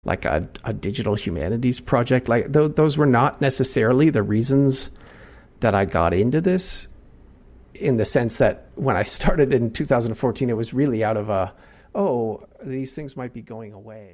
like a digital humanities project. Like those were not necessarily the reasons that I got into this, in the sense that when I started in 2014, it was really out of these things might be going away.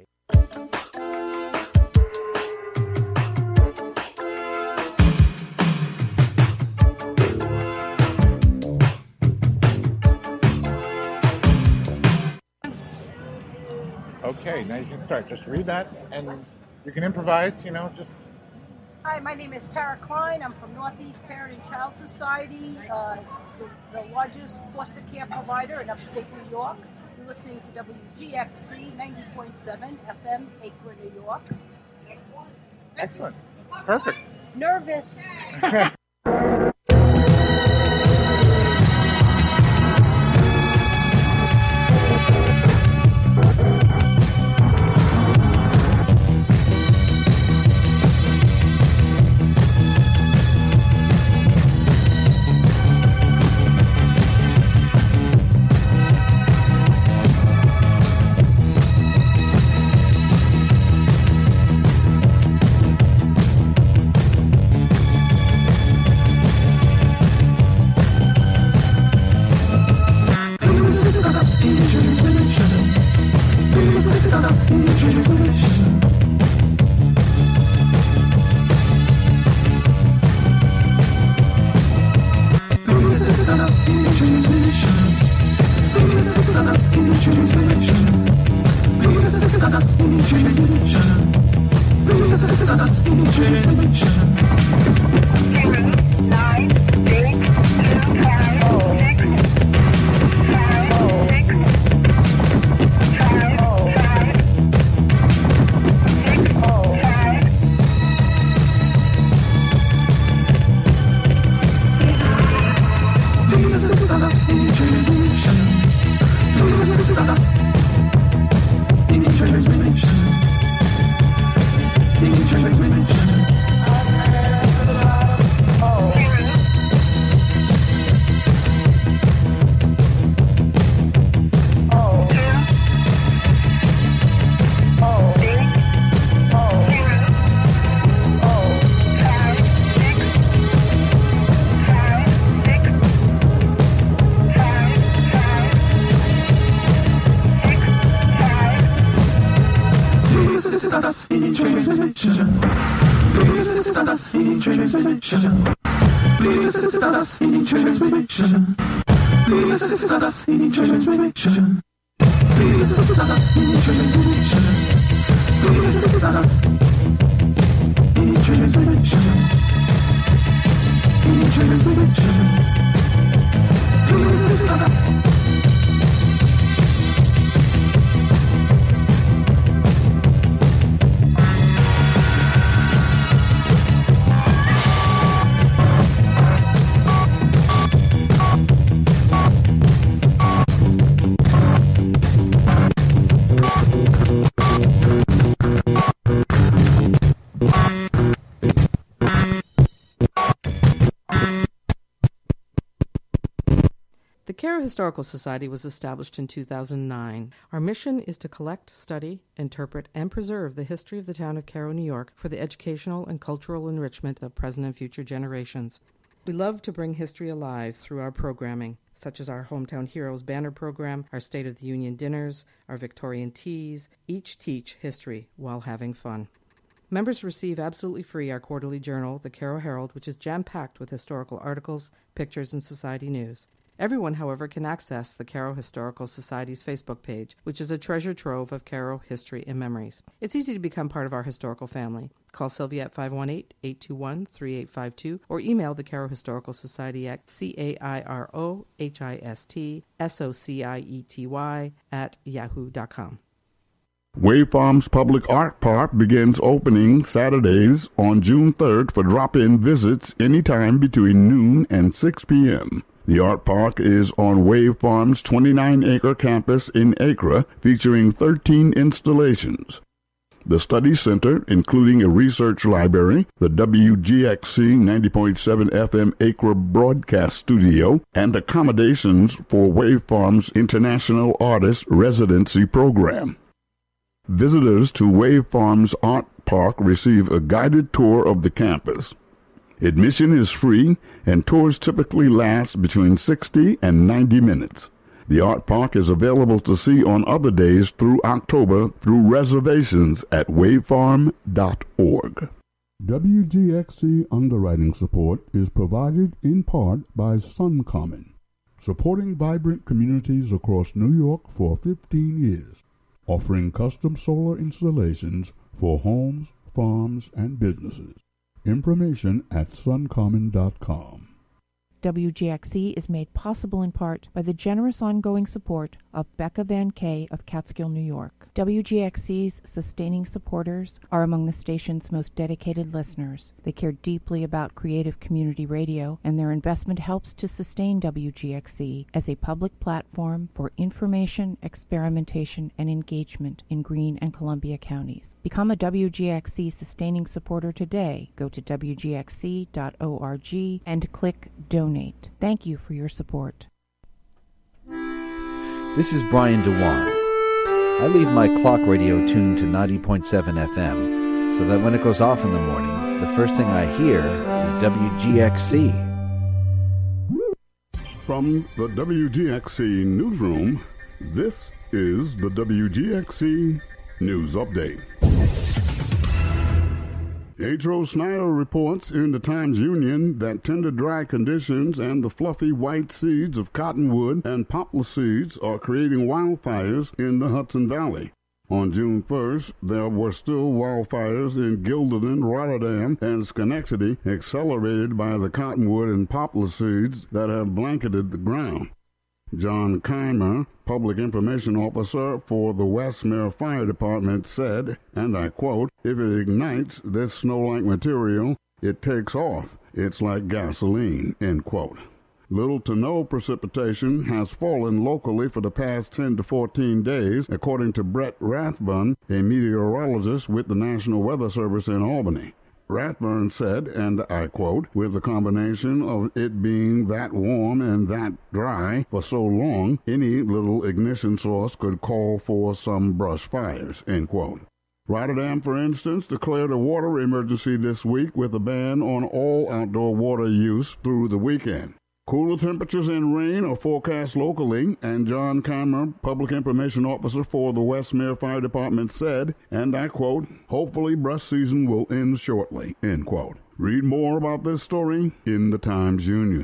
Okay, now you can start. Just read that, and you can improvise, just... Hi, my name is Tara Klein. I'm from Northeast Parent and Child Society, the largest foster care provider in upstate New York. You're listening to WGXC 90.7 FM, Acre, New York. Excellent. Perfect. Nervous. The Cairo Historical Society was established in 2009. Our mission is to collect, study, interpret, and preserve the history of the town of Cairo, New York for the educational and cultural enrichment of present and future generations. We love to bring history alive through our programming, such as our Hometown Heroes banner program, our State of the Union dinners, our Victorian teas. Each teach history while having fun. Members receive absolutely free our quarterly journal, the Cairo Herald, which is jam-packed with historical articles, pictures, and society news. Everyone, however, can access the Cairo Historical Society's Facebook page, which is a treasure trove of Cairo history and memories. It's easy to become part of our historical family. Call Sylvia at 518-821-3852 or email the Cairo Historical Society at CAIROHISTSOCIETY@yahoo.com. Wave Farms Public Art Park begins opening Saturdays on June 3rd for drop-in visits anytime between noon and 6 p.m. The art park is on Wave Farms' 29-acre campus in Acre, featuring 13 installations. The Study Center, including a research library, the WGXC 90.7 FM Acre broadcast studio, and accommodations for Wave Farms' International Artist Residency Program. Visitors to Wave Farms Art Park receive a guided tour of the campus. Admission is free, and tours typically last between 60 and 90 minutes. The art park is available to see on other days through October through reservations at wavefarm.org. WGXC underwriting support is provided in part by SunCommon, supporting vibrant communities across New York for 15 years, offering custom solar installations for homes, farms, and businesses. Information at suncommon.com. WGXC is made possible in part by the generous ongoing support of Becca Van Kay of Catskill, New York. WGXC's sustaining supporters are among the station's most dedicated listeners. They care deeply about creative community radio, and their investment helps to sustain WGXC as a public platform for information, experimentation, and engagement in Greene and Columbia counties. Become a WGXC sustaining supporter today. Go to wgxc.org and click Donate. Thank you for your support. This is Brian DeWan. I leave my clock radio tuned to 90.7 FM so that when it goes off in the morning, the first thing I hear is WGXC. From the WGXC newsroom, this is the WGXC News Update. Adro Snyder reports in the Times-Union that tender dry conditions and the fluffy white seeds of cottonwood and poplar seeds are creating wildfires in the Hudson Valley. On June 1st, there were still wildfires in Gilderton, Rotterdam, and Schenectady, accelerated by the cottonwood and poplar seeds that have blanketed the ground. John Keimer, Public Information Officer for the Westmere Fire Department, said, and I quote, "If it ignites this snow-like material, it takes off. It's like gasoline," end quote. Little to no precipitation has fallen locally for the past 10 to 14 days, according to Brett Rathbun, a meteorologist with the National Weather Service in Albany. Rathburn said, and I quote, "With the combination of it being that warm and that dry for so long, any little ignition source could call for some brush fires," end quote. Rotterdam, for instance, declared a water emergency this week with a ban on all outdoor water use through the weekend. Cooler temperatures and rain are forecast locally, and John Keimer, Public Information Officer for the Westmere Fire Department, said, and I quote, "Hopefully brush season will end shortly," end quote. Read more about this story in the Times-Union.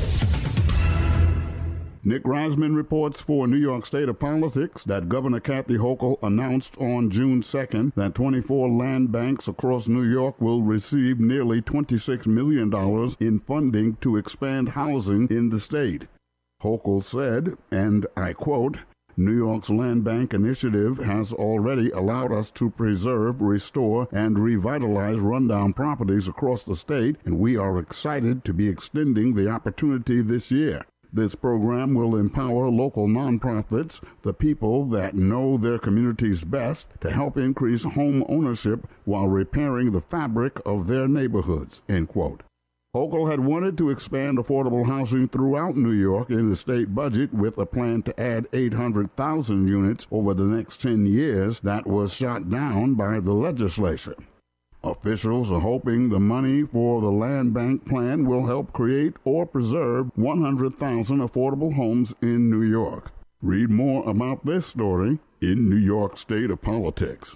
Nick Reisman reports for New York State of Politics that Governor Kathy Hochul announced on June 2nd that 24 land banks across New York will receive nearly $26 million in funding to expand housing in the state. Hochul said, and I quote, "New York's Land Bank Initiative has already allowed us to preserve, restore, and revitalize rundown properties across the state, and we are excited to be extending the opportunity this year. This program will empower local nonprofits, the people that know their communities best, to help increase home ownership while repairing the fabric of their neighborhoods," end quote. Hochul had wanted to expand affordable housing throughout New York in the state budget with a plan to add 800,000 units over the next 10 years that was shot down by the legislature. Officials are hoping the money for the land bank plan will help create or preserve 100,000 affordable homes in New York. Read more about this story in New York State of Politics.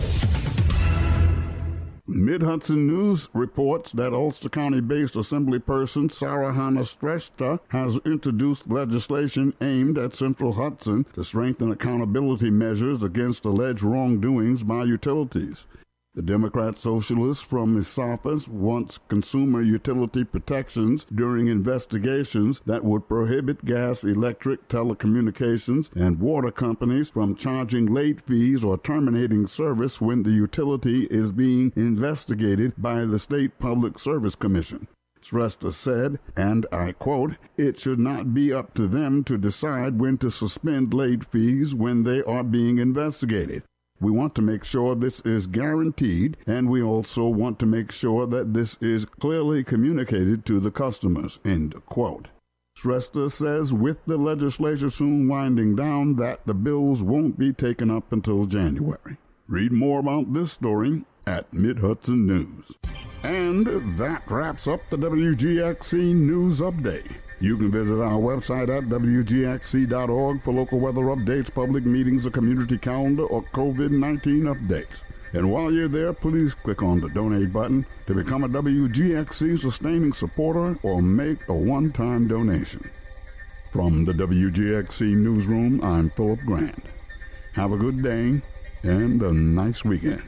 Mid-Hudson News reports that Ulster County-based Assemblyperson Sarah Hannah Stresta has introduced legislation aimed at Central Hudson to strengthen accountability measures against alleged wrongdoings by utilities. The Democrat Socialist from Esopus wants consumer utility protections during investigations that would prohibit gas, electric, telecommunications, and water companies from charging late fees or terminating service when the utility is being investigated by the State Public Service Commission. Stresta said, and I quote, "It should not be up to them to decide when to suspend late fees when they are being investigated. We want to make sure this is guaranteed, and we also want to make sure that this is clearly communicated to the customers," end quote. Stresta says with the legislature soon winding down that the bills won't be taken up until January. Read more about this story at Mid-Hudson News. And that wraps up the WGXC News Update. You can visit our website at WGXC.org for local weather updates, public meetings, a community calendar, or COVID-19 updates. And while you're there, please click on the donate button to become a WGXC sustaining supporter or make a one-time donation. From the WGXC Newsroom, I'm Philip Grant. Have a good day and a nice weekend.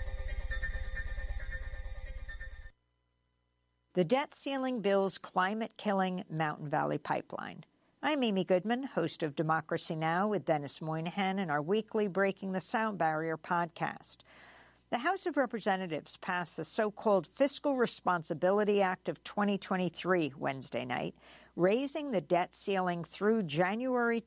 The debt ceiling bill's climate-killing Mountain Valley Pipeline. I'm Amy Goodman, host of Democracy Now! With Dennis Moynihan and our weekly Breaking the Sound Barrier podcast. The House of Representatives passed the so-called Fiscal Responsibility Act of 2023 Wednesday night, raising the debt ceiling through January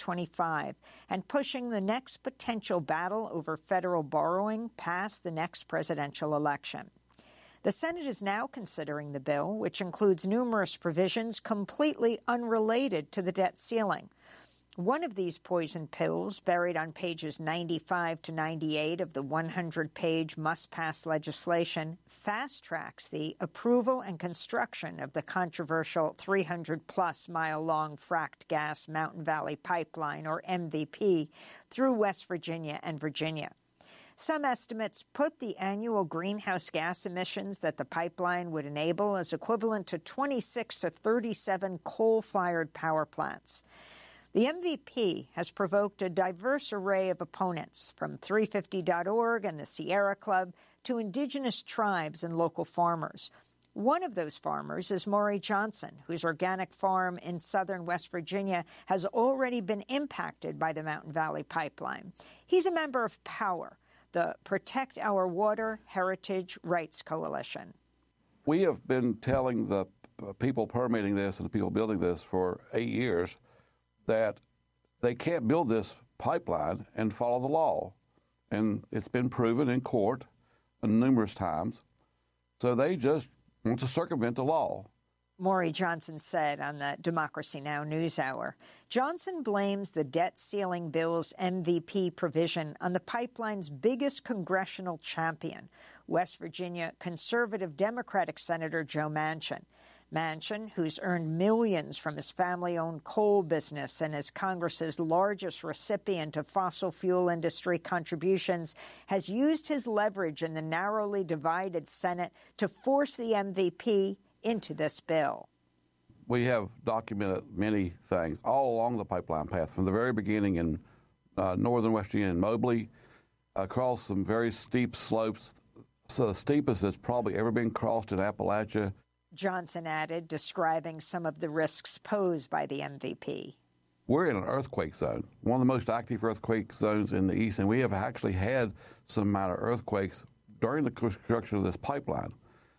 2025 and pushing the next potential battle over federal borrowing past the next presidential election. The Senate is now considering the bill, which includes numerous provisions completely unrelated to the debt ceiling. One of these poison pills, buried on pages 95 to 98 of the 100-page must-pass legislation, fast-tracks the approval and construction of the controversial 300-plus mile-long fracked gas Mountain Valley Pipeline, or MVP, through West Virginia and Virginia. Some estimates put the annual greenhouse gas emissions that the pipeline would enable as equivalent to 26 to 37 coal-fired power plants. The MVP has provoked a diverse array of opponents, from 350.org and the Sierra Club to indigenous tribes and local farmers. One of those farmers is Maury Johnson, whose organic farm in southern West Virginia has already been impacted by the Mountain Valley Pipeline. He's a member of POWER, the Protect Our Water Heritage Rights Coalition. We have been telling the people permitting this and the people building this for 8 years that they can't build this pipeline and follow the law. And it's been proven in court numerous times. So they just want to circumvent the law. Maury Johnson said on the Democracy Now! NewsHour. Johnson blames the debt ceiling bill's MVP provision on the pipeline's biggest congressional champion, West Virginia conservative Democratic Senator Joe Manchin. Manchin, who's earned millions from his family-owned coal business and is Congress's largest recipient of fossil fuel industry contributions, has used his leverage in the narrowly divided Senate to force the MVP into this bill. We have documented many things all along the pipeline path, from the very beginning in northern West Virginia and Mobley, across some very steep slopes, so the steepest that's probably ever been crossed in Appalachia. Johnson added, describing some of the risks posed by the MVP. We're in an earthquake zone, one of the most active earthquake zones in the east, and we have actually had some minor earthquakes during the construction of this pipeline.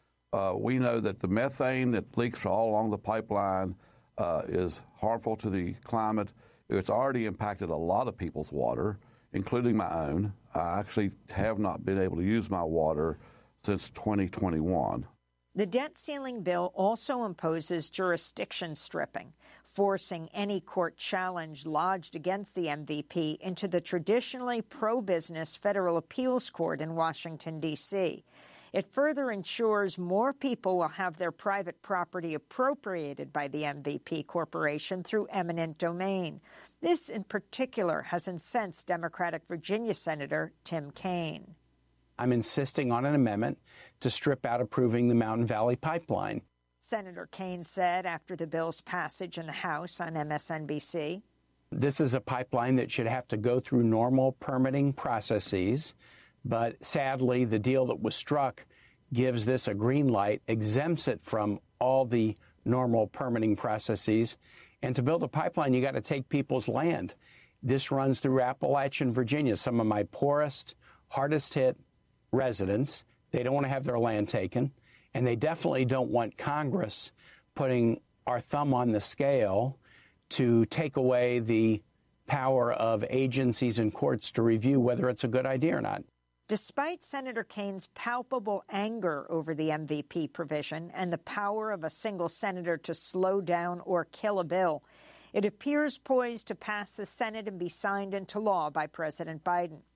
We know that the methane that leaks all along the pipeline is harmful to the climate. It's already impacted a lot of people's water, including my own. I actually have not been able to use my water since 2021. The debt ceiling bill also imposes jurisdiction stripping, forcing any court challenge lodged against the MVP into the traditionally pro-business Federal Appeals Court in Washington, D.C. It further ensures more people will have their private property appropriated by the MVP Corporation through eminent domain. This, in particular, has incensed Democratic Virginia Senator Tim Kaine. I'm insisting on an amendment to strip out approving the Mountain Valley Pipeline. Senator Kaine said after the bill's passage in the House on MSNBC. This is a pipeline that should have to go through normal permitting processes, but sadly, the deal that was struck gives this a green light, exempts it from all the normal permitting processes. And to build a pipeline, you got to take people's land. This runs through Appalachian, Virginia, some of my poorest, hardest hit residents. They don't want to have their land taken, and they definitely don't want Congress putting our thumb on the scale to take away the power of agencies and courts to review whether it's a good idea or not. Despite Senator Kaine's palpable anger over the MVP provision and the power of a single senator to slow down or kill a bill, it appears poised to pass the Senate and be signed into law by President Biden.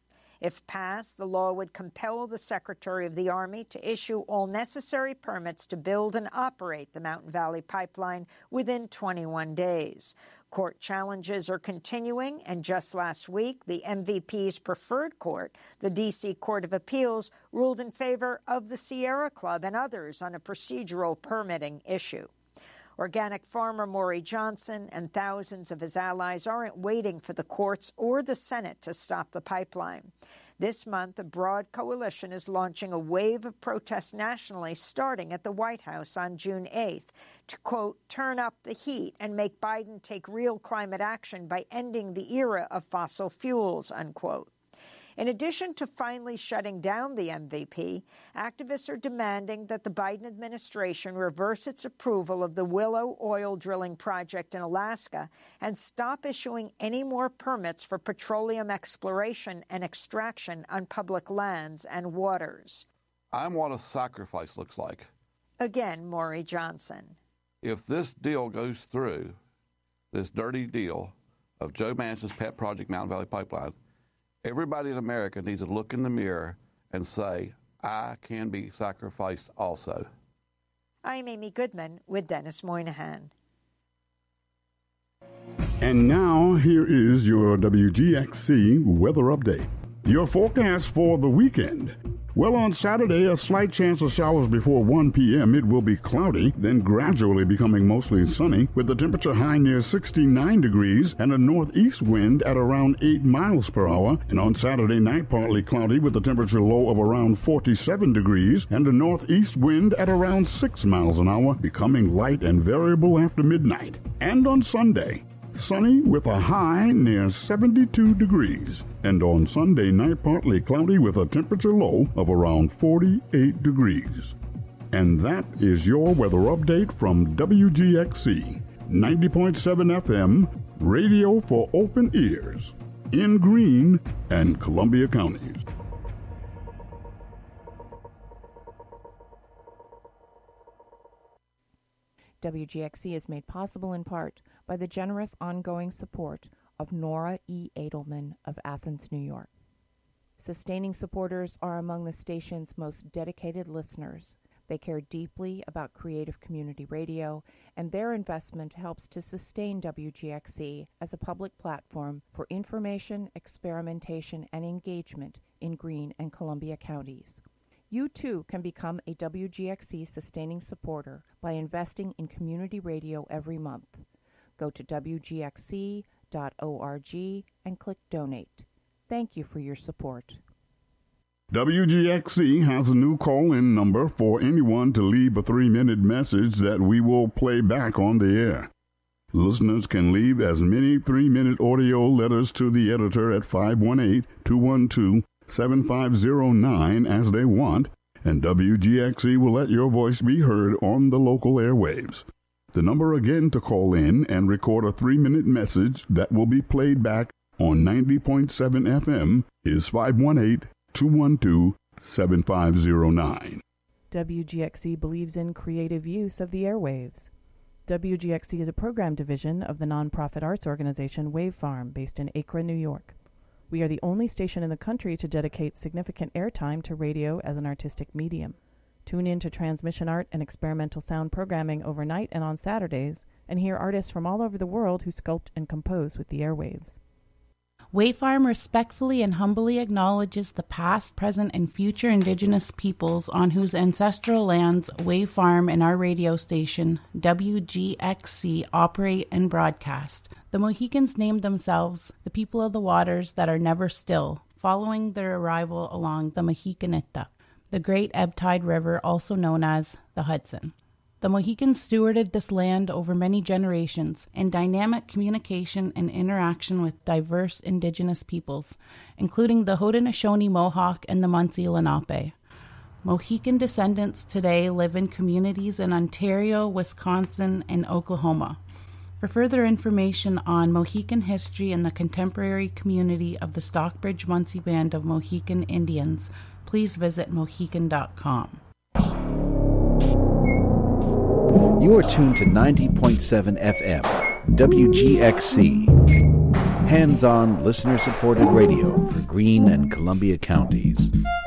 If passed, the law would compel the Secretary of the Army to issue all necessary permits to build and operate the Mountain Valley Pipeline within 21 days. Court challenges are continuing, and just last week, the MVP's preferred court, the D.C. Court of Appeals, ruled in favor of the Sierra Club and others on a procedural permitting issue. Organic farmer Maury Johnson and thousands of his allies aren't waiting for the courts or the Senate to stop the pipeline. This month, a broad coalition is launching a wave of protests nationally, starting at the White House on June 8th, to, quote, turn up the heat and make Biden take real climate action by ending the era of fossil fuels, unquote. In addition to finally shutting down the MVP, activists are demanding that the Biden administration reverse its approval of the Willow oil drilling project in Alaska and stop issuing any more permits for petroleum exploration and extraction on public lands and waters. I'm what a sacrifice looks like. Again, Maury Johnson. If this deal goes through, this dirty deal of Joe Manchin's pet project, Mountain Valley Pipeline, everybody in America needs to look in the mirror and say, I can be sacrificed also. I'm Amy Goodman with Dennis Moynihan. And now, here is your WGXC weather update. Your forecast for the weekend. Well, on Saturday, a slight chance of showers before 1 p.m. It will be cloudy, then gradually becoming mostly sunny, with the temperature high near 69 degrees and a northeast wind at around 8 miles per hour. And on Saturday night, partly cloudy with the temperature low of around 47 degrees and a northeast wind at around 6 miles an hour, becoming light and variable after midnight. And on Sunday, sunny with a high near 72 degrees. And on Sunday night, partly cloudy with a temperature low of around 48 degrees. And that is your weather update from WGXC 90.7 FM, radio for open ears, in Greene and Columbia counties. WGXC is made possible in part by the generous ongoing support of Nora E. Edelman of Athens, New York. Sustaining supporters are among the station's most dedicated listeners. They care deeply about creative community radio, and their investment helps to sustain WGXC as a public platform for information, experimentation, and engagement in Greene and Columbia counties. You too can become a WGXC sustaining supporter by investing in community radio every month. Go to WGXC.org and click Donate. Thank you for your support. WGXC has a new call-in number for anyone to leave a 3-minute message that we will play back on the air. Listeners can leave as many 3-minute audio letters to the editor at 518-212-7509 as they want, and WGXC will let your voice be heard on the local airwaves. The number again to call in and record a 3-minute message that will be played back on 90.7 FM is 518-212-7509. WGXC believes in creative use of the airwaves. WGXC is a program division of the nonprofit arts organization Wave Farm, based in Acre, New York. We are the only station in the country to dedicate significant airtime to radio as an artistic medium. Tune in to transmission art and experimental sound programming overnight and on Saturdays, and hear artists from all over the world who sculpt and compose with the airwaves. Wave Farm respectfully and humbly acknowledges the past, present, and future Indigenous peoples on whose ancestral lands Wave Farm and our radio station, WGXC, operate and broadcast. The Mohicans named themselves the people of the waters that are never still, following their arrival along the Mohicanita, the great ebb tide river also known as the Hudson. The Mohicans stewarded this land over many generations in dynamic communication and interaction with diverse Indigenous peoples, including the Haudenosaunee Mohawk and the Munsee Lenape. Mohican descendants today live in communities in Ontario, Wisconsin, and Oklahoma. For further information on Mohican history and the contemporary community of the Stockbridge Munsee Band of Mohican Indians, please visit Mohican.com. You are tuned to 90.7 FM, WGXC. Hands-on, listener-supported radio for Greene and Columbia counties.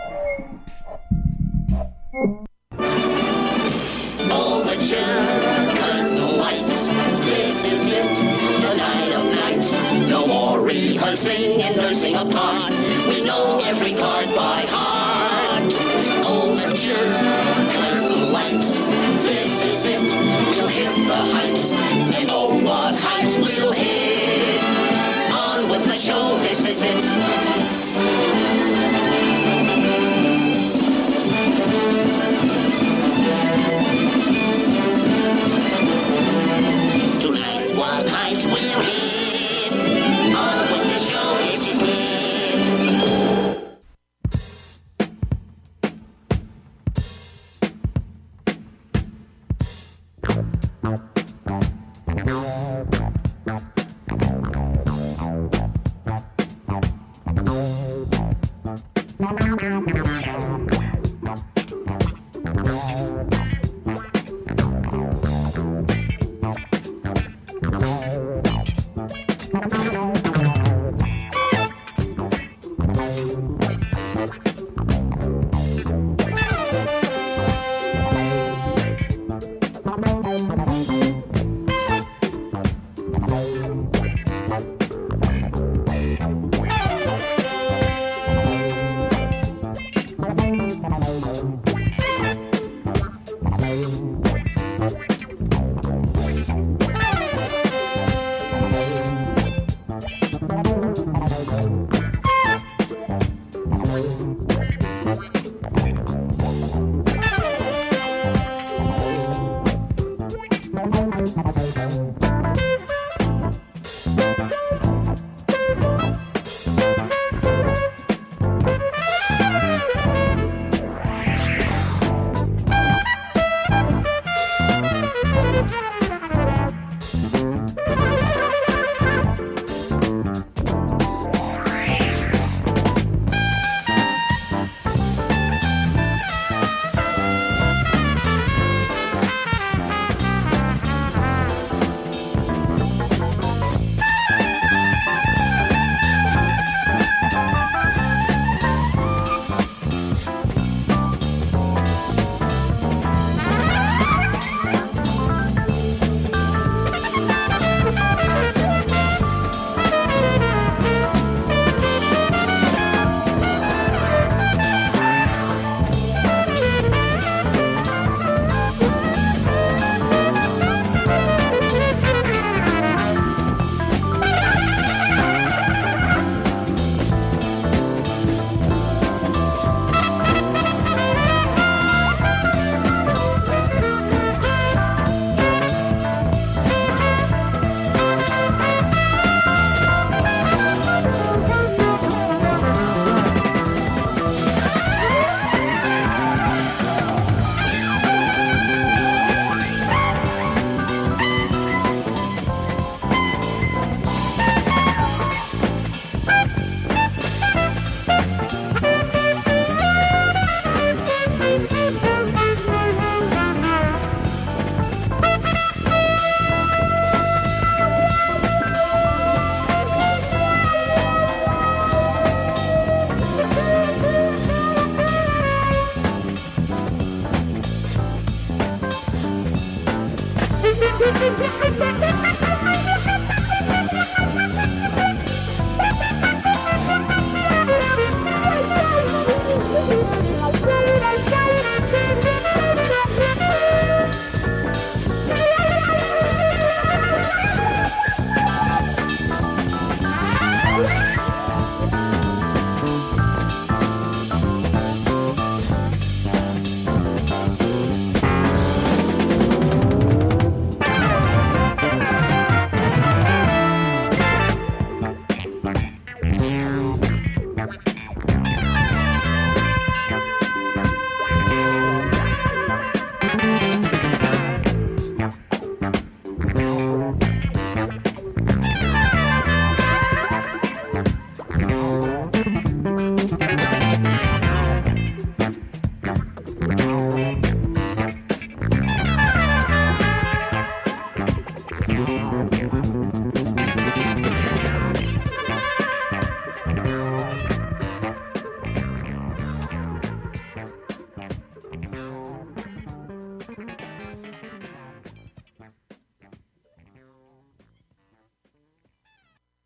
Overture, curtain lights, this is it, the night of nights. No more rehearsing and nursing a part. We know every card by heart. Overture, curtain lights, this is it. We'll hit the heights, and oh, what heights we'll hit. On with the show, this is it. Tonight, what heights we'll hit. On with the show, this is it.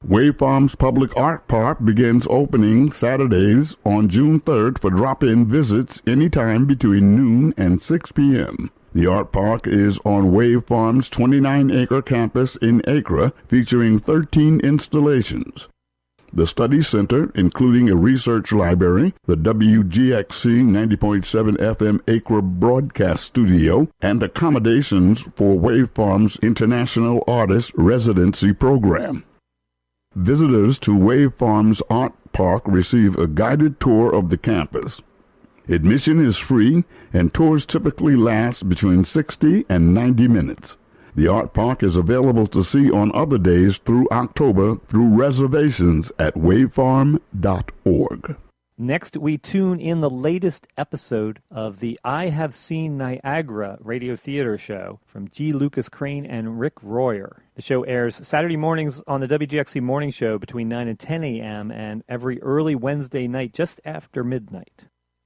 Wave Farms Public Art Park begins opening Saturdays on June 3rd for drop-in visits anytime between noon and 6 p.m. The art park is on Wave Farms' 29-acre campus in Acre, featuring 13 installations. The Study Center, including a research library, the WGXC 90.7 FM Acre broadcast studio, and accommodations for Wave Farms' International Artist Residency Program. Visitors to Wave Farms Art Park receive a guided tour of the campus. Admission is free, and tours typically last between 60 and 90 minutes. The art park is available to see on other days through October through reservations at wavefarm.org. Next, we tune in the latest episode of the I Have Seen Niagara radio theater show from G. Lucas Crane and Rick Royer. The show airs Saturday mornings on the WGXC Morning Show between 9 and 10 a.m. and every early Wednesday night just after midnight.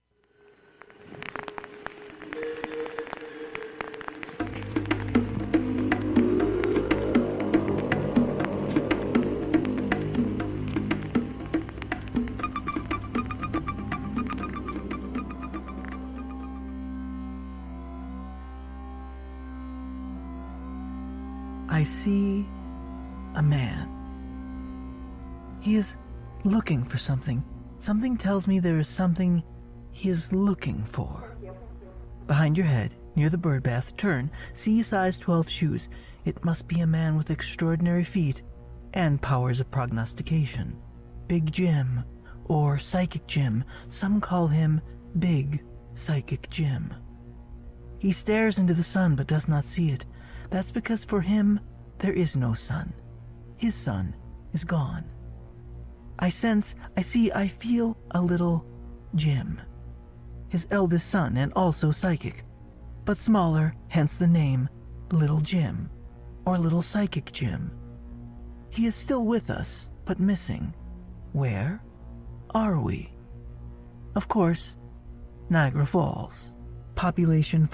I see a man. He is looking for something. Something tells me there is something he is looking for. Behind your head, near the bird bath, turn, see size 12 shoes. It must be a man with extraordinary feet and powers of prognostication. Big Jim, or Psychic Jim. Some call him Big Psychic Jim. He stares into the sun but does not see it. That's because for him, there is no sun. His sun is gone. I sense, I see, I feel a little Jim. His eldest son and also psychic, but smaller, hence the name Little Jim, or Little Psychic Jim. He is still with us, but missing. Where are we? Of course, Niagara Falls. Population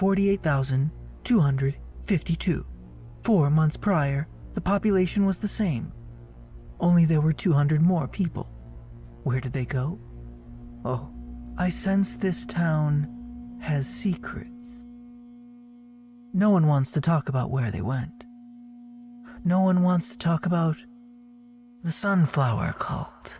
48,252. 4 months prior, the population was the same. Only there were 200 more people. Where did they go? Oh, I sense this town has secrets. No one wants to talk about where they went. No one wants to talk about the Sunflower Cult.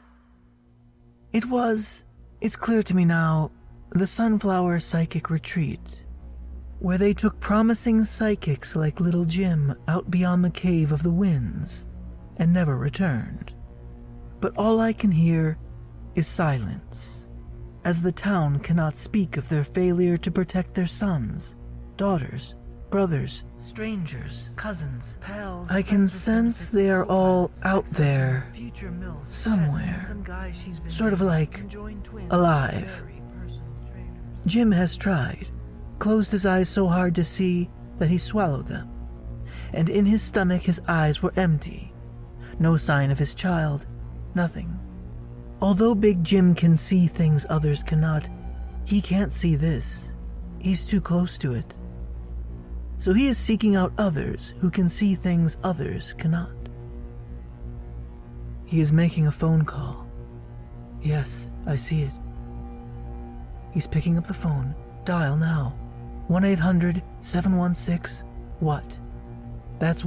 It's clear to me now, the Sunflower Psychic Retreat, where they took promising psychics like Little Jim out beyond the Cave of the Winds and never returned. But all I can hear is silence, as the town cannot speak of their failure to protect their sons, daughters, brothers, strangers, cousins, pals. I can sense they are all out there, somewhere, sort of like alive. Jim has tried, closed his eyes so hard to see that he swallowed them, and in his stomach his eyes were empty. No sign of his child, nothing. Although Big Jim can see things others cannot, he can't see this. He's too close to it. So he is seeking out others who can see things others cannot. He is making a phone call. Yes, I see it. He's picking up the phone. Dial now. 1-800-716-WHAT? That's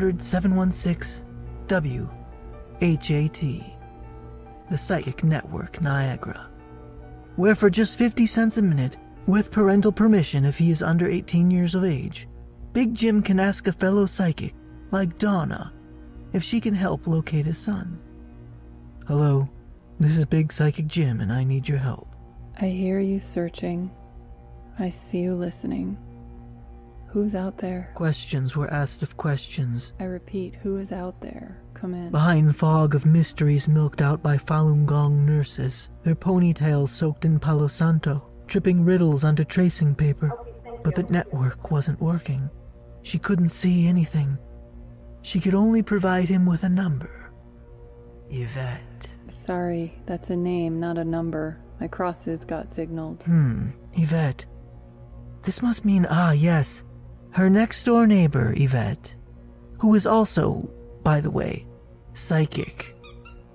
1-800-716-WHAT. The Psychic Network, Niagara. Where for just 50 cents a minute, with parental permission if he is under 18 years of age, Big Jim can ask a fellow psychic, like Donna, if she can help locate his son. Hello, this is Big Psychic Jim and I need your help. I hear you searching. I see you listening. Who's out there? Questions were asked of questions. I repeat, who is out there? Come in. Behind fog of mysteries milked out by Falun Gong nurses, their ponytails soaked in Palo Santo, tripping riddles onto tracing paper. But the network wasn't working. She couldn't see anything. She could only provide him with a number. Yvette. Sorry, that's a name, not a number. My crosses got signaled. Yvette. This must mean, yes, her next-door neighbor, Yvette, who is also, by the way, psychic.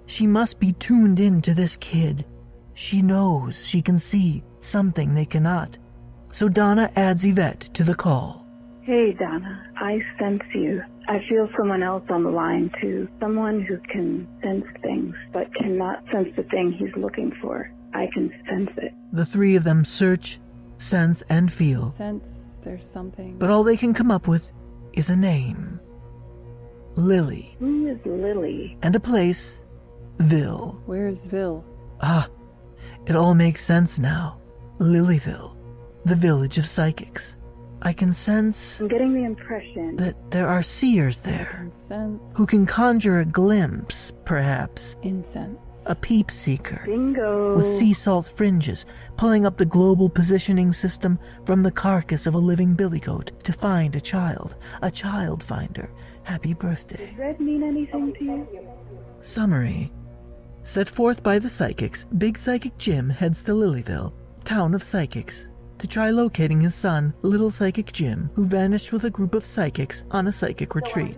She must be tuned in to this kid. She knows she can see something they cannot. So Donna adds Yvette to the call. Hey, Donna, I sense you. I feel someone else on the line, too. Someone who can sense things, but cannot sense the thing he's looking for. I can sense it. The three of them search, sense, and feel. Sense there's something. But all they can come up with is a name. Lily. Who is Lily? And a place, Ville. Where's Ville? Ah, it all makes sense now. Lilyville, the village of psychics. I can sense... I'm getting the impression that there are seers there who can conjure a glimpse, perhaps. Incense. A peep seeker. Bingo. With sea salt fringes, pulling up the global positioning system from the carcass of a living billygoat to find a child finder. Happy birthday. Does red mean anything to you? Summary. Set forth by the psychics, Big Psychic Jim heads to Lilyville, town of psychics, to try locating his son, Little Psychic Jim, who vanished with a group of psychics on a psychic retreat.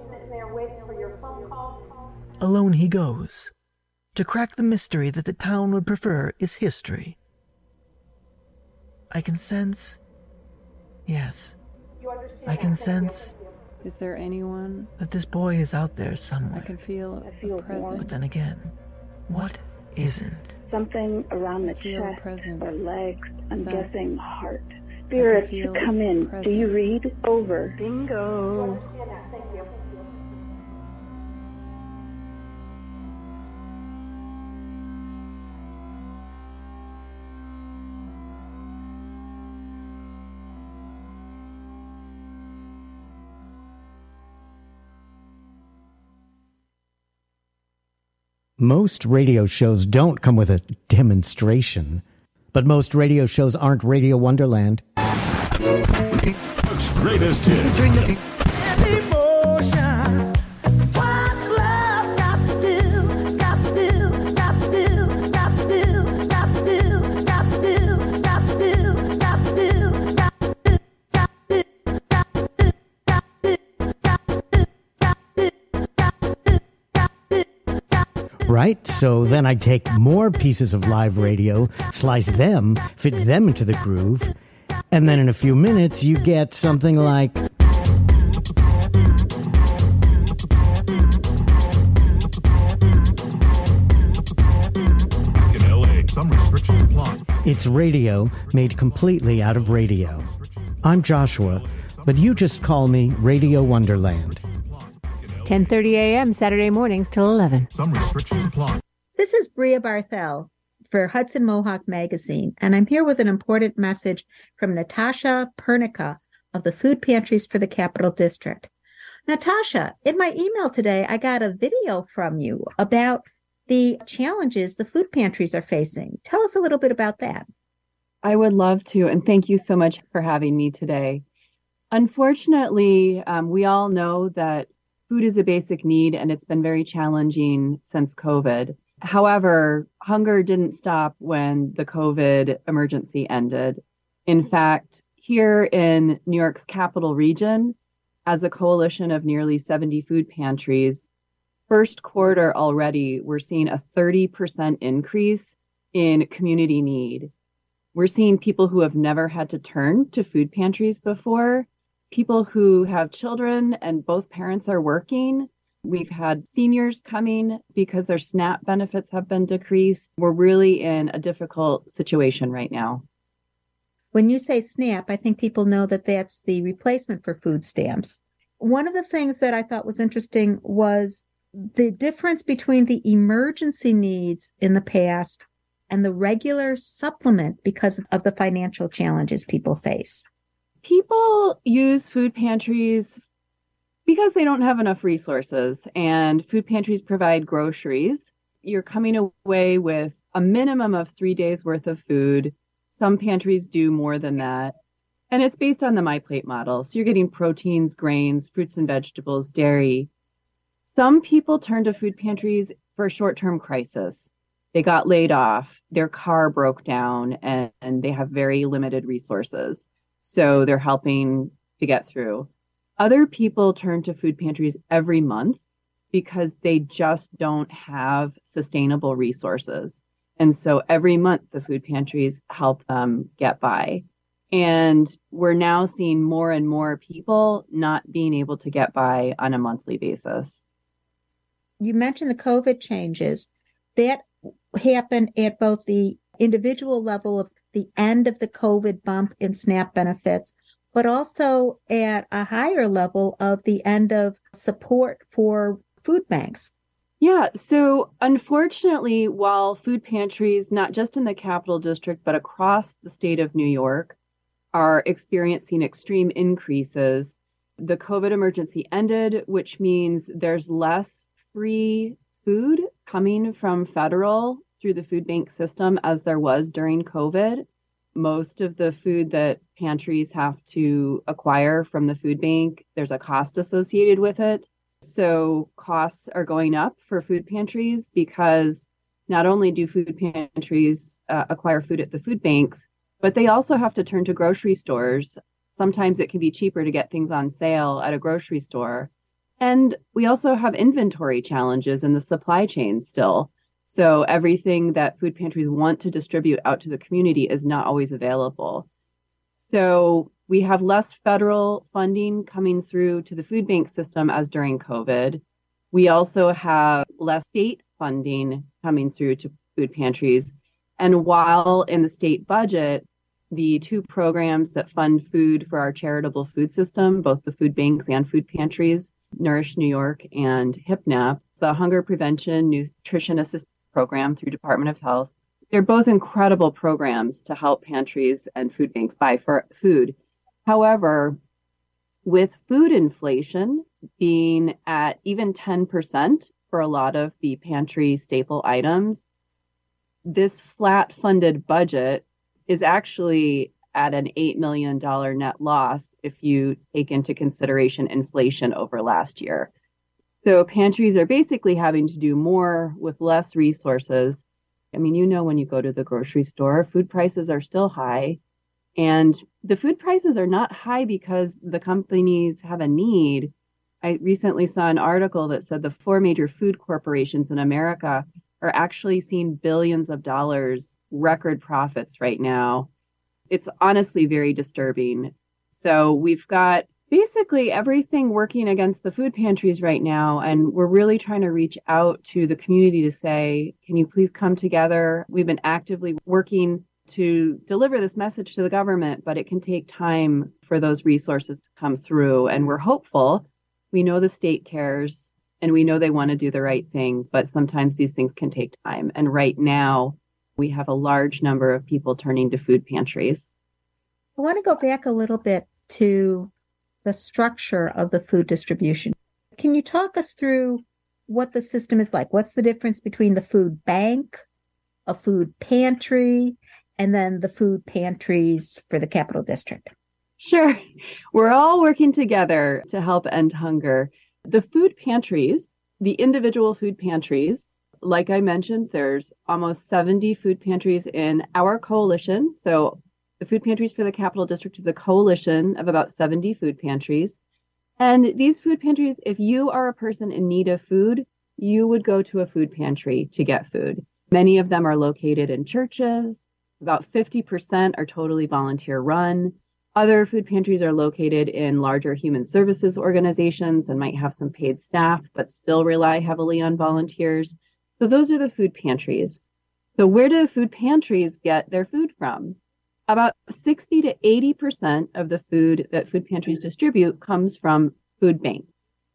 Alone he goes. To crack the mystery that the town would prefer is history. I can sense... Yes. I can sense... Is there anyone? That this boy is out there somewhere. I can feel a presence. But then again, what isn't? Something around the chest or legs. I'm Sense. Guessing heart. Spirits, come in. Presence. Do you read? Over. Bingo. Most radio shows don't come with a demonstration, but most radio shows aren't Radio Wonderland. Greatest hits. Right? So then I'd take more pieces of live radio, slice them, fit them into the groove, and then in a few minutes you get something like... In LA, some restrictions apply. It's radio made completely out of radio. I'm Joshua, but you just call me Radio Wonderland. 10:30 a.m. Saturday mornings till 11. Some restrictions apply. This is Bria Barthel for Hudson Mohawk Magazine, and I'm here with an important message from Natasha Pernica of the Food Pantries for the Capital District. Natasha, in my email today, I got a video from you about the challenges the food pantries are facing. Tell us a little bit about that. I would love to, and thank you so much for having me today. Unfortunately, we all know that food is a basic need, and it's been very challenging since COVID. However, hunger didn't stop when the COVID emergency ended. In fact, here in New York's capital region, as a coalition of nearly 70 food pantries, first quarter already, we're seeing a 30% increase in community need. We're seeing people who have never had to turn to food pantries before, people who have children and both parents are working. We've had seniors coming because their SNAP benefits have been decreased. We're really in a difficult situation right now. When you say SNAP, I think people know that that's the replacement for food stamps. One of the things that I thought was interesting was the difference between the emergency needs in the past and the regular supplement because of the financial challenges people face. People use food pantries because they don't have enough resources, and food pantries provide groceries. You're coming away with a minimum of 3 days worth of food. Some pantries do more than that. And it's based on the MyPlate model. So you're getting proteins, grains, fruits and vegetables, dairy. Some people turn to food pantries for a short-term crisis. They got laid off, their car broke down, and they have very limited resources. So they're helping to get through. Other people turn to food pantries every month because they just don't have sustainable resources. And so every month the food pantries help them get by. And we're now seeing more and more people not being able to get by on a monthly basis. You mentioned the COVID changes. That happened at both the individual level of the end of the COVID bump in SNAP benefits, but also at a higher level of the end of support for food banks. Yeah, so unfortunately, while food pantries, not just in the Capital District, but across the state of New York, are experiencing extreme increases, the COVID emergency ended, which means there's less free food coming from federal through the food bank system as there was during COVID. Most of the food that pantries have to acquire from the food bank, there's a cost associated with it. So costs are going up for food pantries because not only do food pantries acquire food at the food banks, but they also have to turn to grocery stores. Sometimes it can be cheaper to get things on sale at a grocery store. And we also have inventory challenges in the supply chain still. So everything that food pantries want to distribute out to the community is not always available. So we have less federal funding coming through to the food bank system as during COVID. We also have less state funding coming through to food pantries. And while in the state budget, the two programs that fund food for our charitable food system, both the food banks and food pantries, Nourish New York and HIPNAP, the Hunger Prevention Nutrition Assistance Program through Department of Health, they're both incredible programs to help pantries and food banks buy food. However, with food inflation being at even 10% for a lot of the pantry staple items, this flat funded budget is actually at an $8 million net loss if you take into consideration inflation over last year. So pantries are basically having to do more with less resources. I mean, you know, when you go to the grocery store, food prices are still high. And the food prices are not high because the companies have a need. I recently saw an article that said the 4 major food corporations in America are actually seeing billions of dollars record profits right now. It's honestly very disturbing. So we've got basically everything working against the food pantries right now. And we're really trying to reach out to the community to say, can you please come together? We've been actively working to deliver this message to the government, but it can take time for those resources to come through. And we're hopeful. We know the state cares and we know they want to do the right thing, but sometimes these things can take time. And right now, we have a large number of people turning to food pantries. I want to go back a little bit to the structure of the food distribution. Can you talk us through what the system is like? What's the difference between the food bank, a food pantry, and then the food pantries for the Capital District? Sure. We're all working together to help end hunger. The food pantries, the individual food pantries, like I mentioned, there's almost 70 food pantries in our coalition. So the Food Pantries for the Capital District is a coalition of about 70 food pantries. And these food pantries, if you are a person in need of food, you would go to a food pantry to get food. Many of them are located in churches. About 50% are totally volunteer run. Other food pantries are located in larger human services organizations and might have some paid staff, but still rely heavily on volunteers. So those are the food pantries. So where do the food pantries get their food from? About 60 to 80% of the food that food pantries distribute comes from food banks.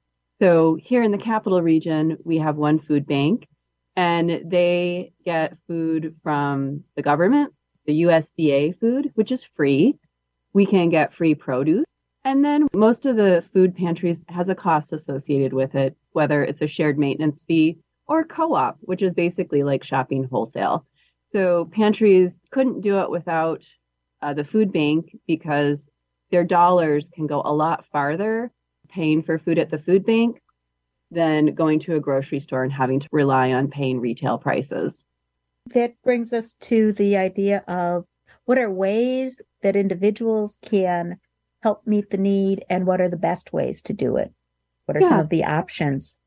So here in the Capital Region, we have one food bank, and they get food from the government, the USDA food, which is free. We can get free produce. And then most of the food pantries has a cost associated with it, whether it's a shared maintenance fee or co-op, which is basically like shopping wholesale. So pantries couldn't do it without the food bank because their dollars can go a lot farther paying for food at the food bank than going to a grocery store and having to rely on paying retail prices. That brings us to the idea of what are ways that individuals can help meet the need and what are the best ways to do it? What are some of the options?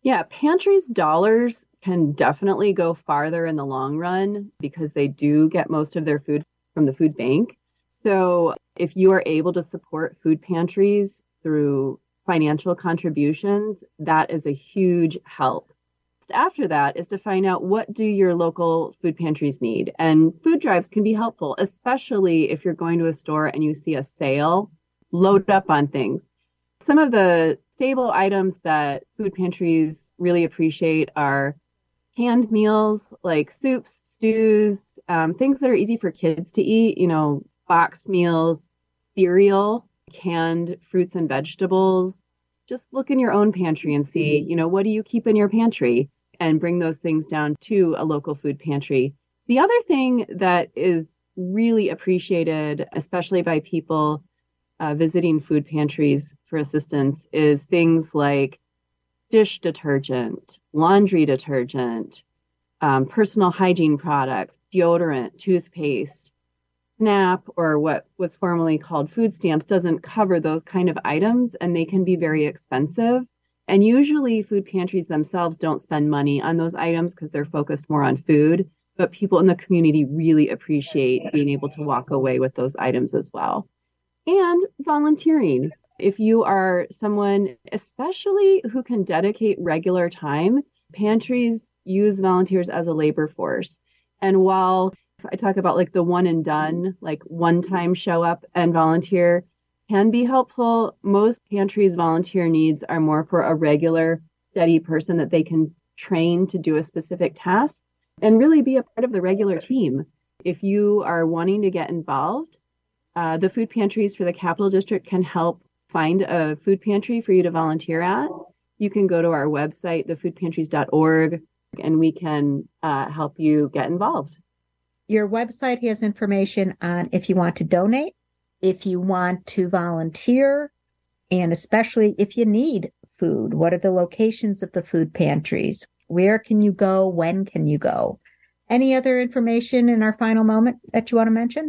Yeah, pantries' dollars can definitely go farther in the long run because they do get most of their food from the food bank. So if you are able to support food pantries through financial contributions, that is a huge help. After that is to find out, what do your local food pantries need? And food drives can be helpful, especially if you're going to a store and you see a sale. Load up on things. Some of the staple items that food pantries really appreciate are canned meals like soups, stews, things that are easy for kids to eat, boxed meals, cereal, canned fruits and vegetables. Just look in your own pantry and see, what do you keep in your pantry, and bring those things down to a local food pantry. The other thing that is really appreciated, especially by people visiting food pantries for assistance, is things like dish detergent, laundry detergent, personal hygiene products, deodorant, toothpaste. SNAP, or what was formerly called food stamps, doesn't cover those kind of items, and they can be very expensive. And usually food pantries themselves don't spend money on those items because they're focused more on food, but people in the community really appreciate being able to walk away with those items as well. And volunteering. If you are someone, especially who can dedicate regular time, pantries use volunteers as a labor force. And while I talk about like the one and done, like one time show up and volunteer can be helpful, most pantries' volunteer needs are more for a regular, steady person that they can train to do a specific task and really be a part of the regular team. If you are wanting to get involved, the food pantries for the Capital District can help find a food pantry for you to volunteer at. You can go to our website, thefoodpantries.org, and we can help you get involved. Your website has information on if you want to donate, if you want to volunteer, and especially if you need food. What are the locations of the food pantries? Where can you go? When can you go? Any other information in our final moment that you want to mention?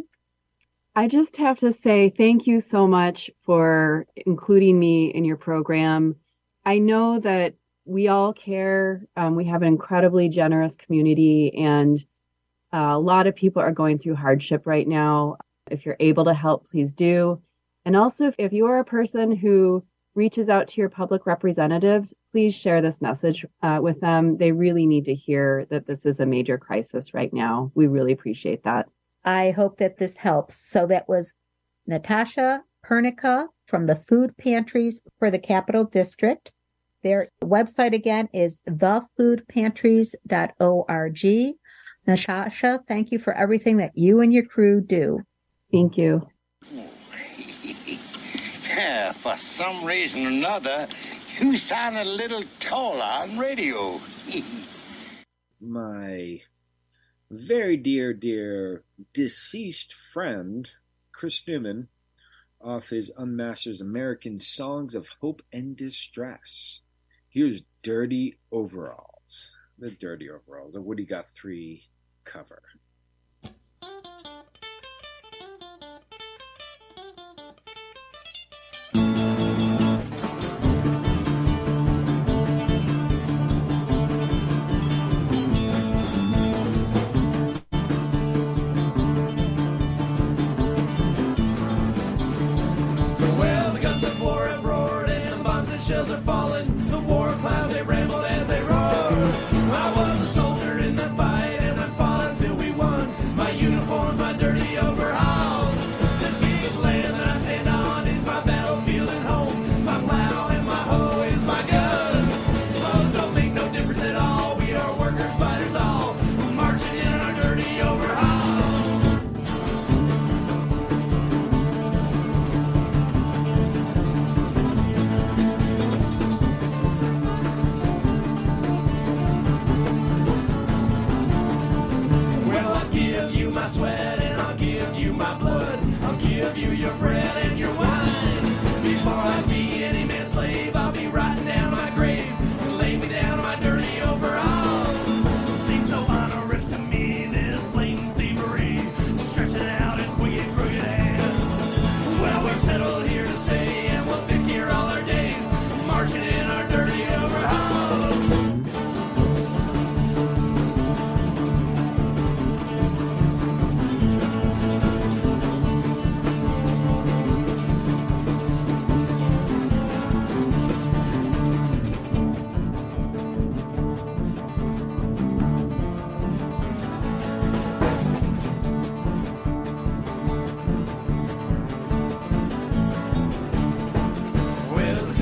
I just have to say thank you so much for including me in your program. I know that we all care. We have an incredibly generous community, and a lot of people are going through hardship right now. If you're able to help, please do. And also, if you are a person who reaches out to your public representatives, please share this message with them. They really need to hear that this is a major crisis right now. We really appreciate that. I hope that this helps. So that was Natasha Pernica from the Food Pantries for the Capital District. Their website again is thefoodpantries.org. Natasha, thank you for everything that you and your crew do. Thank you. Yeah, for some reason or another, you sound a little taller on radio. My very dear deceased friend, Chris Newman, off his Unmastered American Songs of Hope and Distress. Here's Dirty Overalls. The Dirty Overalls, the Woody Guthrie cover. Shells are falling, the war clouds they rambled as they roared. I was a soldier in the fight, and I fought until we won. My uniform's my dirty overalls. This piece of land that I stand on is my battlefield and home. My plow and my hoe is my gun. Clothes don't make no difference at all. We are workers, fighters all, marching in our dirty overalls. My sweat and I'll give you my blood. I'll give you your bread and your wine. Before I be any man's slave, I'll be writing down my grave and lay me down my dirty overalls. It seems so onerous to me, this blatant thievery, stretching out its wicked, crooked hands. Well, we're settled here to stay, and we'll stick here all our days, marching in our dirty overalls.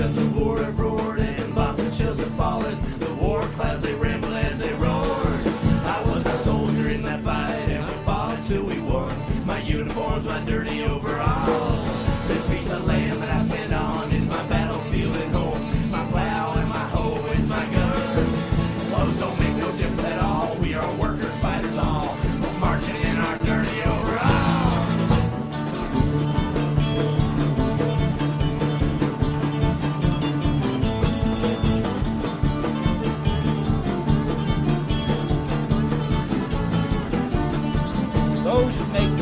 guns of war have roared, and bombs and shells have fallen. The war clouds, they rambled as they roared. I was a soldier in that fight, and we fought until we won. My uniform's my dirty overalls. This piece of land that I stand on is my battlefield at home. My plow and my hoe is my gun. Clothes don't make no difference at all. We are workers, fighters all, marching in our dirty overalls. Those who make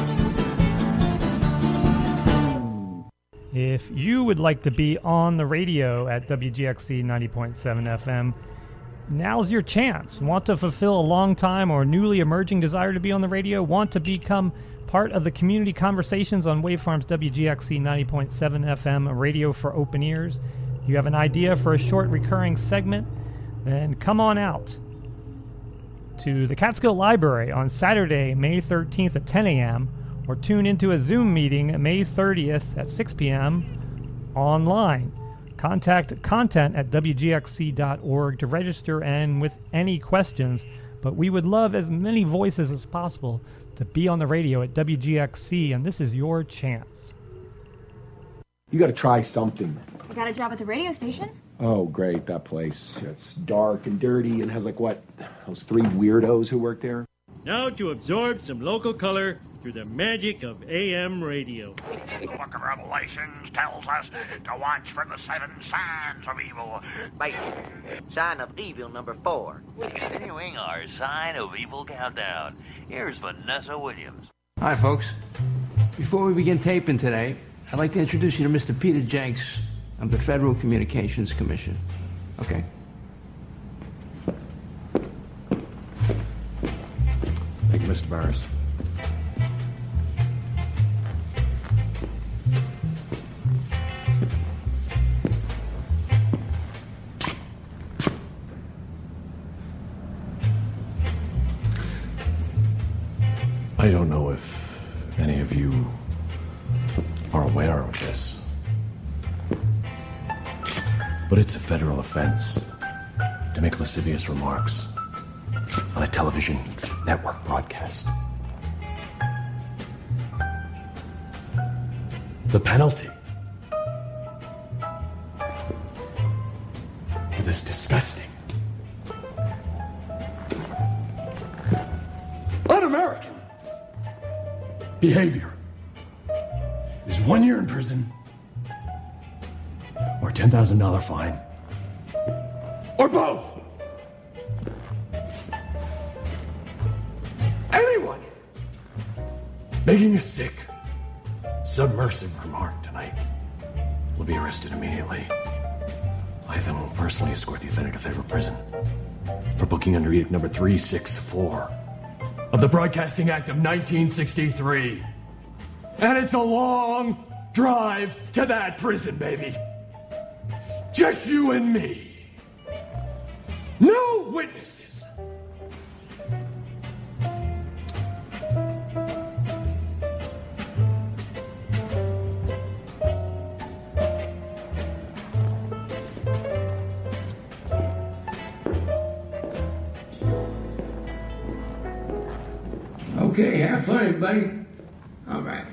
If you would like to be on the radio at WGXC 90.7 FM, now's your chance. Want to fulfill a long time or newly emerging desire to be on the radio? Want to become part of the community conversations on Wavefarm's WGXC 90.7 FM radio for open ears? You have an idea for a short recurring segment? Then come on out to the Catskill Library on Saturday, May 13th at 10 a.m., or tune into a Zoom meeting May 30th at 6 p.m. online. Contact content@wgxc.org to register and with any questions, but we would love as many voices as possible to be on the radio at WGXC, and this is your chance. You got to try something. I got a job at the radio station. Oh, great, that place. It's dark and dirty and has, like, what, those three weirdos who work there? Now to absorb some local color through the magic of AM radio. The book of Revelations tells us to watch for the 7 signs of evil. Mate, sign of evil number 4. Continuing our sign of evil countdown, here's Vanessa Williams. Hi, folks. Before we begin taping today, I'd like to introduce you to Mr. Peter Jenks of the Federal Communications Commission. Okay. Thank you, Mr. Barris. I don't know if any of you are aware of this, but it's a federal offense to make lascivious remarks on a television network broadcast. The penalty for this disgusting, un-American behavior is 1 year in prison, or a $10,000 fine, or both. Anyone making a sick, submersive remark tonight will be arrested immediately. I then will personally escort the offender to federal prison for booking under Edict number 364 of the Broadcasting Act of 1963. And it's a long drive to that prison, baby. Just you and me. No witnesses. Okay, have fun, everybody. All right.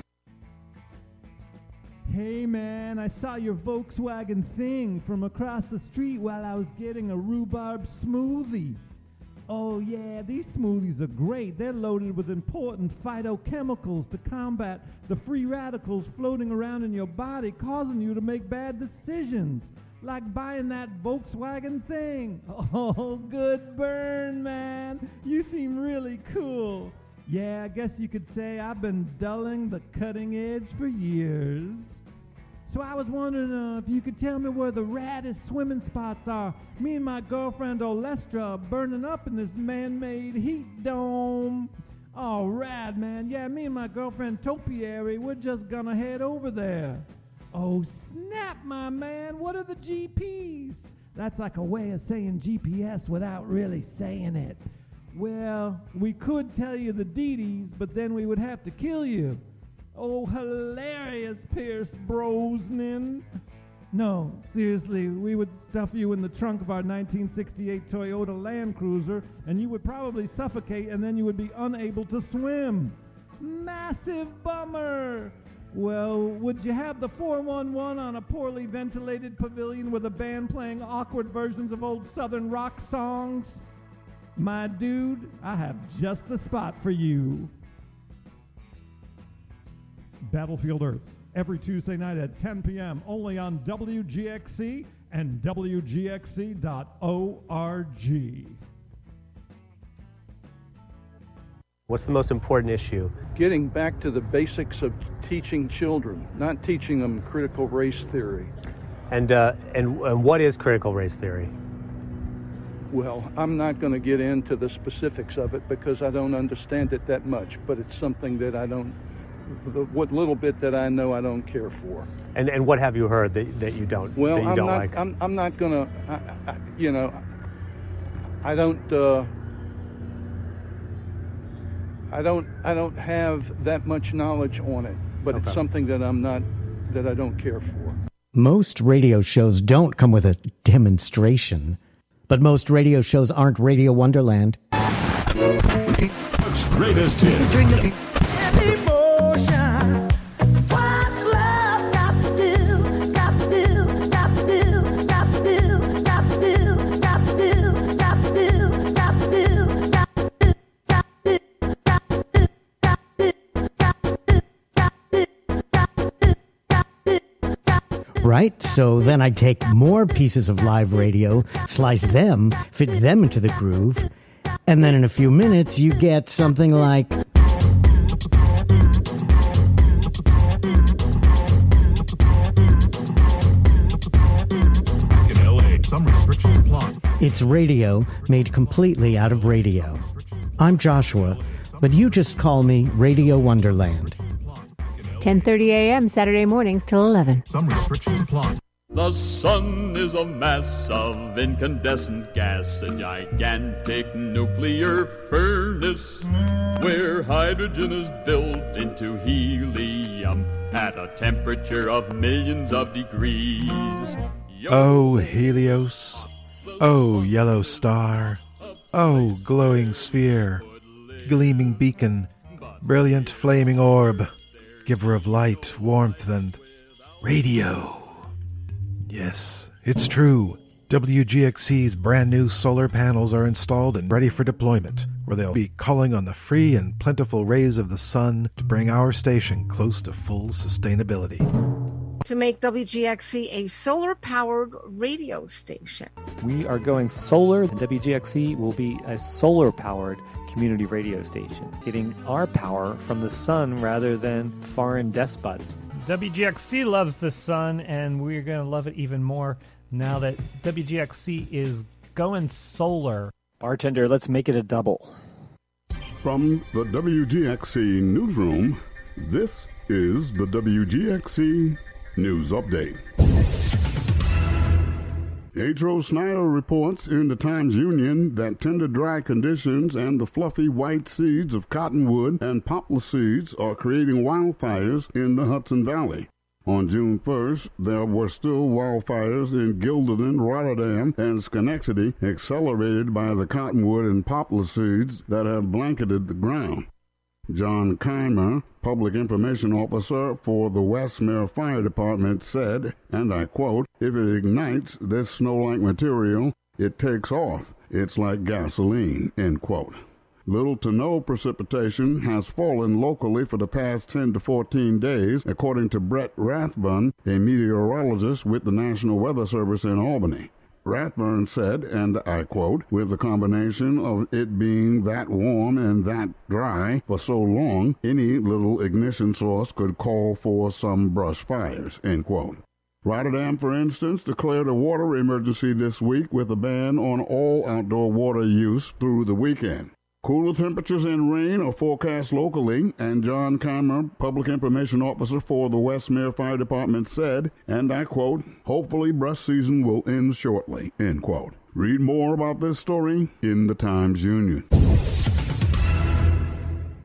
Hey man, I saw your Volkswagen thing from across the street while I was getting a rhubarb smoothie. Oh yeah, these smoothies are great. They're loaded with important phytochemicals to combat the free radicals floating around in your body, causing you to make bad decisions. Like buying that Volkswagen thing. Oh, good burn, man. You seem really cool. Yeah, I guess you could say I've been dulling the cutting edge for years. So I was wondering if you could tell me where the raddest swimming spots are. Me and my girlfriend Olestra are burning up in this man-made heat dome. Oh, rad, man. Yeah, me and my girlfriend Topiary, we're just gonna head over there. Oh, snap, my man. What are the GPs? That's like a way of saying GPS without really saying it. Well, we could tell you the DDs, but then we would have to kill you. Oh, hilarious, Pierce Brosnan. No, seriously, we would stuff you in the trunk of our 1968 Toyota Land Cruiser, and you would probably suffocate, and then you would be unable to swim. Massive bummer! Well, would you have the 411 on a poorly ventilated pavilion with a band playing awkward versions of old Southern rock songs? My dude, I have just the spot for you. Battlefield Earth, every Tuesday night at 10 p.m., only on WGXC and WGXC.org. What's the most important issue? Getting back to the basics of teaching children, not teaching them critical race theory. And what is critical race theory? Well, I'm not going to get into the specifics of it because I don't understand it that much, but it's something that what little bit that I know I don't care for. And what have you heard that you don't? Well, that you don't like? I'm not going to. I don't have that much knowledge on it, but It's something that I don't care for. Most radio shows don't come with a demonstration, but most radio shows aren't Radio Wonderland. Greatest hits. Right? So then I'd take more pieces of live radio, slice them, fit them into the groove, and then in a few minutes you get something like... In LA, some restrictions apply. It's radio made completely out of radio. I'm Joshua, but you just call me Radio Wonderland. 10:30 a.m. Saturday mornings till 11. Some restrictions apply. The sun is a mass of incandescent gas, a gigantic nuclear furnace where hydrogen is built into helium at a temperature of millions of degrees. Oh, Helios. Oh, yellow star. Oh, glowing sphere. Gleaming beacon. Brilliant flaming orb. Giver of light, warmth, and radio. Yes, it's true. WGXC's brand new solar panels are installed and ready for deployment, where they'll be calling on the free and plentiful rays of the sun to bring our station close to full sustainability. To make WGXC a solar-powered radio station. We are going solar. WGXC will be a solar-powered community radio station, getting our power from the sun rather than foreign despots. WGXC loves the sun, and we're going to love it even more now that WGXC is going solar. Bartender, let's make it a double. From the WGXC newsroom, this is the WGXC News Update. Atro Snyder reports in the Times-Union that tender dry conditions and the fluffy white seeds of cottonwood and poplar seeds are creating wildfires in the Hudson Valley. On June 1st, there were still wildfires in Gilderton, Rotterdam, and Schenectady, accelerated by the cottonwood and poplar seeds that have blanketed the ground. John Keimer, Public Information Officer for the Westmere Fire Department, said, and I quote, "If it ignites this snow-like material, it takes off. It's like gasoline," end quote. Little to no precipitation has fallen locally for the past 10 to 14 days, according to Brett Rathbun, a meteorologist with the National Weather Service in Albany. Rathburn said, and I quote, "With the combination of it being that warm and that dry for so long, any little ignition source could call for some brush fires," end quote. Rotterdam, for instance, declared a water emergency this week with a ban on all outdoor water use through the weekend. Cooler temperatures and rain are forecast locally, and John Keimer, Public Information Officer for the Westmere Fire Department, said, and I quote, "Hopefully brush season will end shortly," end quote. Read more about this story in the Times-Union.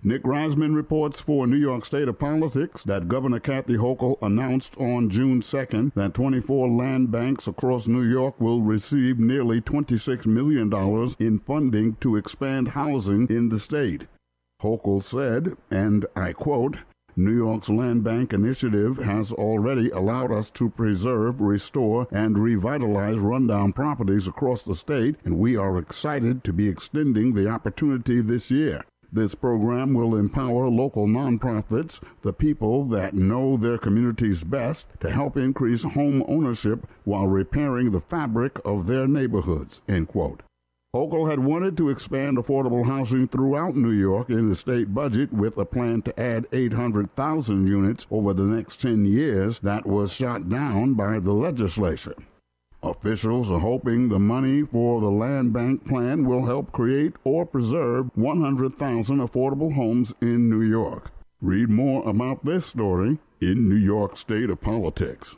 Nick Reisman reports for New York State of Politics that Governor Kathy Hochul announced on June 2nd that 24 land banks across New York will receive nearly $26 million in funding to expand housing in the state. Hochul said, and I quote, New York's Land Bank Initiative has already allowed us to preserve, restore, and revitalize rundown properties across the state, and we are excited to be extending the opportunity this year. This program will empower local nonprofits, the people that know their communities best, to help increase home ownership while repairing the fabric of their neighborhoods, end quote. Hochul had wanted to expand affordable housing throughout New York in the state budget with a plan to add 800,000 units over the next 10 years that was shot down by the legislature. Officials are hoping the money for the land bank plan will help create or preserve 100,000 affordable homes in New York. Read more about this story in New York State of Politics.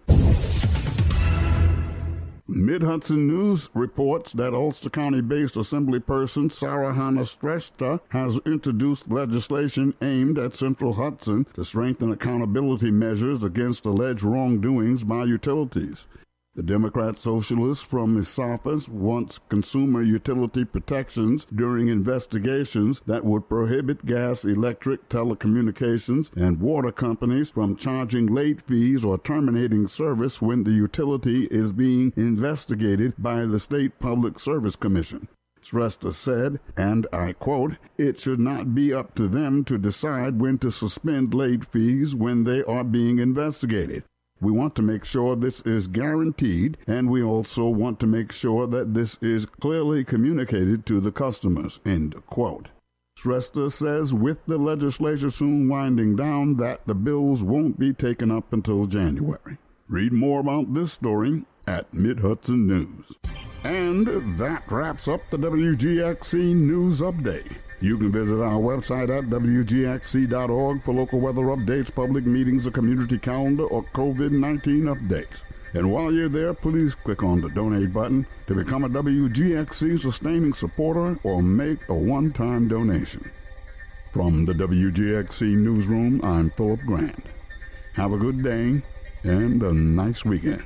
Mid-Hudson News reports that Ulster County-based Assemblyperson Sarah Hannah Stresta has introduced legislation aimed at Central Hudson to strengthen accountability measures against alleged wrongdoings by utilities. The Democrat Socialist from his office wants consumer utility protections during investigations that would prohibit gas, electric, telecommunications, and water companies from charging late fees or terminating service when the utility is being investigated by the State Public Service Commission. Stresta said, and I quote, it should not be up to them to decide when to suspend late fees when they are being investigated. We want to make sure this is guaranteed, and we also want to make sure that this is clearly communicated to the customers, end quote. Stresta says with the legislature soon winding down that the bills won't be taken up until January. Read more about this story at Mid-Hudson News. And that wraps up the WGXC News Update. You can visit our website at WGXC.org for local weather updates, public meetings, a community calendar, or COVID-19 updates. And while you're there, please click on the donate button to become a WGXC sustaining supporter or make a one-time donation. From the WGXC Newsroom, I'm Philip Grant. Have a good day and a nice weekend.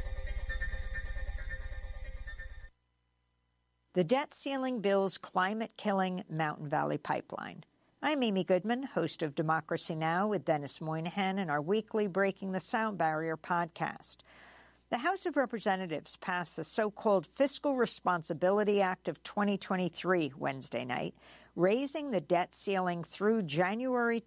The debt ceiling bill's climate-killing Mountain Valley Pipeline. I'm Amy Goodman, host of Democracy Now! With Dennis Moynihan and our weekly Breaking the Sound Barrier podcast. The House of Representatives passed the so-called Fiscal Responsibility Act of 2023 Wednesday night, raising the debt ceiling through January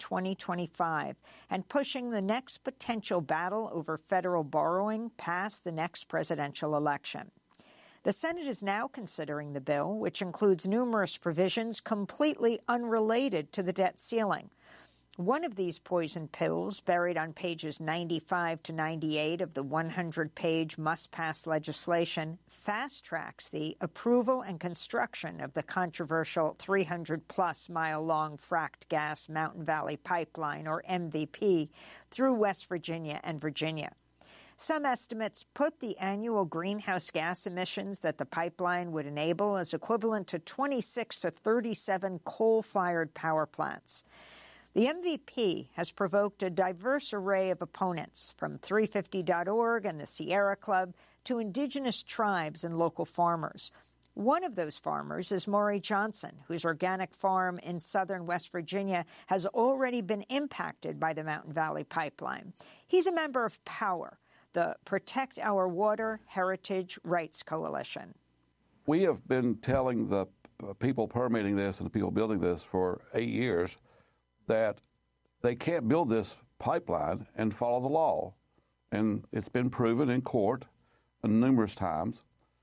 2025 and pushing the next potential battle over federal borrowing past the next presidential election. The Senate is now considering the bill, which includes numerous provisions completely unrelated to the debt ceiling. One of these poison pills, buried on pages 95 to 98 of the 100-page must-pass legislation, fast-tracks the approval and construction of the controversial 300-plus mile-long fracked gas Mountain Valley Pipeline, or MVP, through West Virginia and Virginia. Some estimates put the annual greenhouse gas emissions that the pipeline would enable as equivalent to 26 to 37 coal-fired power plants. The MVP has provoked a diverse array of opponents, from 350.org and the Sierra Club to indigenous tribes and local farmers. One of those farmers is Maury Johnson, whose organic farm in southern West Virginia has already been impacted by the Mountain Valley Pipeline. He's a member of POWER, the Protect Our Water Heritage Rights Coalition. We have been telling the people permitting this and the people building this for 8 years that they can't build this pipeline and follow the law. And it's been proven in court numerous times.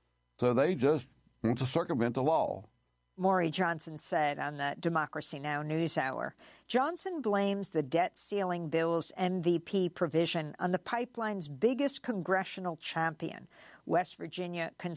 So they just want to circumvent the law. Maury Johnson said on the Democracy Now! NewsHour. Johnson blames the debt ceiling bill's MVP provision on the pipeline's biggest congressional champion, West Virginia